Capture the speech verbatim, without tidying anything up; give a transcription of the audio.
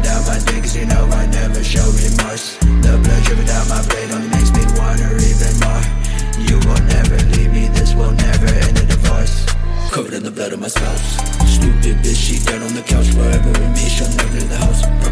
down my dick, cause you know I never show remorse. The blood dripping down my blade only makes me want her even more. You will never leave me, this will never end a divorce. Covered in the blood of my spouse. Stupid bitch, she dead on the couch. Forever with me, she'll never leave the house.